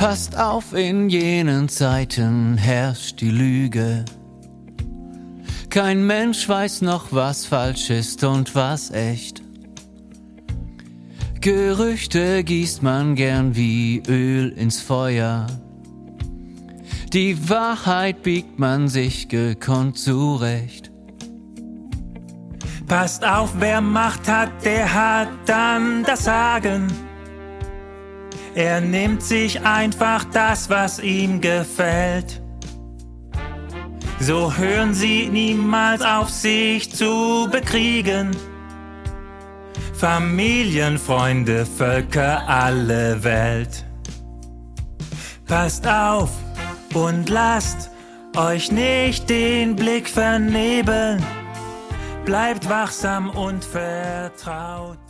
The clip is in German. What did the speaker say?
Passt auf, in jenen Zeiten herrscht die Lüge. Kein Mensch weiß noch, was falsch ist und was echt. Gerüchte gießt man gern wie Öl ins Feuer. Die Wahrheit biegt man sich gekonnt zurecht. Passt auf, wer Macht hat, der hat dann das Sagen. Er nimmt sich einfach das, was ihm gefällt. So hören Sie niemals auf, sich zu bekriegen. Familien, Freunde, Völker, alle Welt. Passt auf und lasst euch nicht den Blick vernebeln. Bleibt wachsam und vertraut.